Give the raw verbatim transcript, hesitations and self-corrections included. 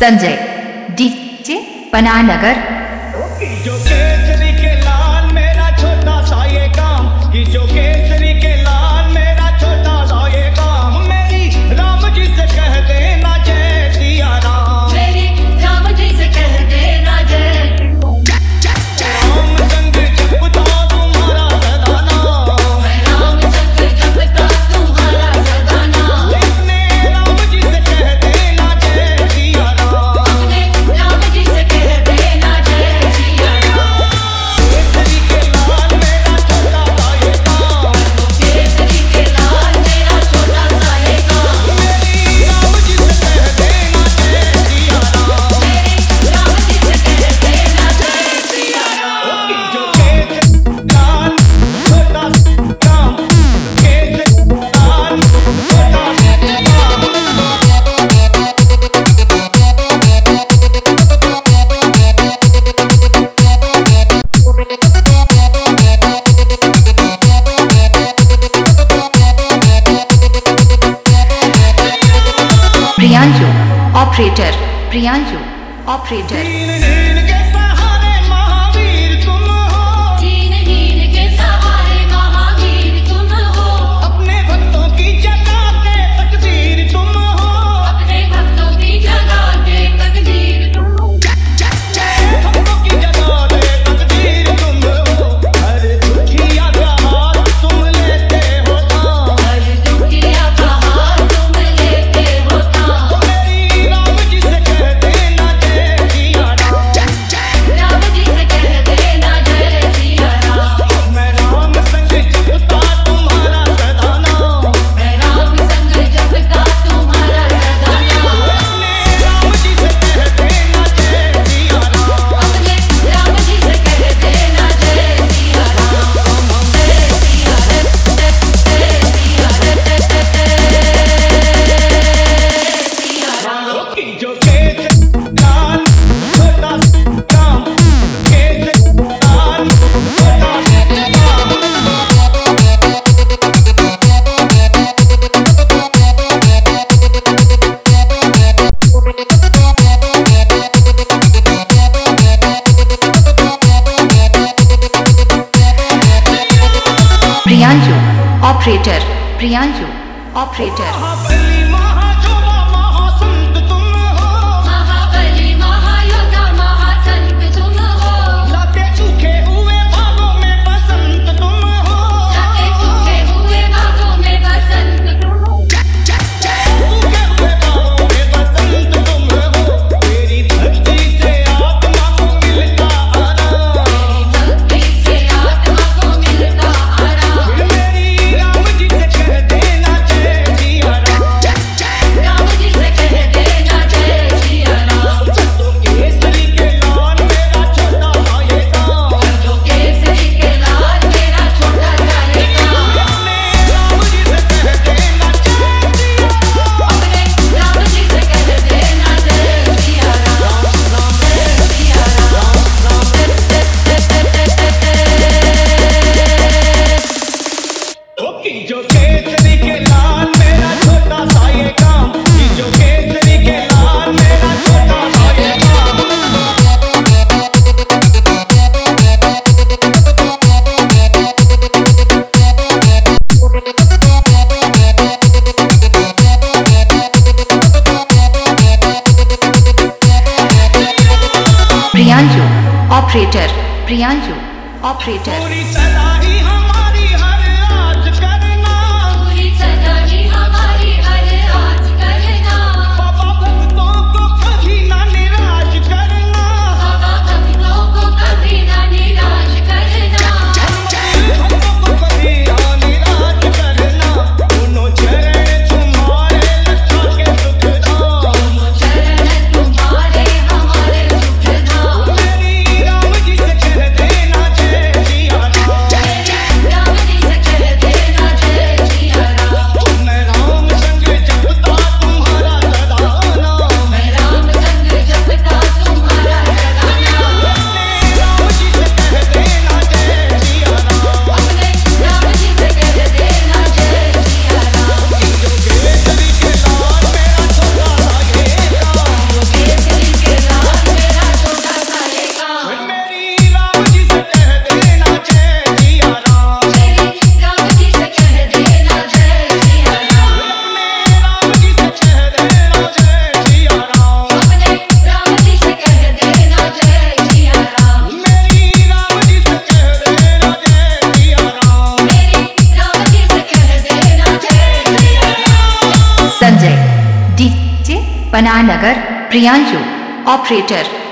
Sanjay DJ पनानगर। जो केसरी के लाल मेरा छोटा सा ये काम, कि जो केसरी के लाल मेरा छोटा सा ये काम, मेरी राम जी से कह देना जय सिया राम, मेरी राम जी से कह देना जय। राम संग जपता तुम्हारा सदा नाम, राम संग जपता तुम्हारा सदा नाम, अपने राम जी से कह देना जय सिया राम, अपने राम जी से कह देना जय सिया राम। केसरी के लाल मेरा छोटा सा ये काम, केसरी के लाल मेरा छोटा सा ये काम, मेरी राम जी से कह देना जय सिया राम, मेरी राम जी से कह देना जय सिया राम। जो केसरी लाल छोटा सा काम, केसरी लाल छोटा सा काम। Priyanshu operator, Priyanshu operator. दीनहीन के सहारे महावीर तुम हो, दीनहीन के सहारे महावीर तुम हो, अपने भक्तों की जगाते तकदीर तुम हो, अपने भक्तों की जगाते तकदीर तुम हो, भक्तों की जगाते तकदीर तुम हो, हर दुखिया का हाथ तुम लेते हो थाम, हर दुखिया का हाथ तुम लेते हो थाम। मेरी राम जी से कह देना जय सिया राम, राम जी से कह देना जय सिया राम। मैं राम संग जपता तुम्हारा सदा नाम, मैं राम संग जपता तुम्हारा सदा नाम, अपने राम जी से कह देना जय सिया राम, अपने राम जी से कह देना जय सिया राम। जय सिया रे, जय सिया रे, सिया राम। कि जो केसरी लाल छोटा सा काम, केसरी लाल छोटा सा काम। Priyanshu operator, Priyanshu operator. महाबली महाजोधा महासंत तुम हो, महाबली महायोद्धा महासंत तुम हो, लाते सूखे हुए भागों में बसंत तुम हो, जाते सूखे हुए बागों में बसंत तुम हो, सूखे हुए भागों में बसंत तुम हो, तेरी भक्ति से आत्मा को मिलता आराम, भक्ति से आत्मा को मिलता आराम। मेरी राम जी से कह देना जय सिया राम, राम जी से कह देना जय सिया राम। तो केसरी के लाल मेरा छोटा सा ये काम, जो केसरी के लाल मेरा छोटा सा ये काम, अपने राम जी से कह देना जय सिया राम, अपने राम जी से कह देना जय सिया राम। जय सिया राम। ओ कि जो केसरी के लाल मेरा छोटा सा ये काम, कि जो केसरी के लाल मेरा छोटा सा ये काम। Priyanshu operator, Priyanshu operator. पूरी सदा ही हमारी हर राज करना, पूरी सदा ही हमारी हर राज करना, बाबा भक्तों को कभी ना निराश करना, बाबा भक्तों को कभी ना निराश करना, भक्तों को कभी ना निराश करना, दोनों चरण तुम्हारे लखा के सुख धाम, चरण तुम्हारे हमारे सुख धाम। मेरी राम जी से कह देना जय सिया राम, बनानगर प्रियांशु ऑपरेटर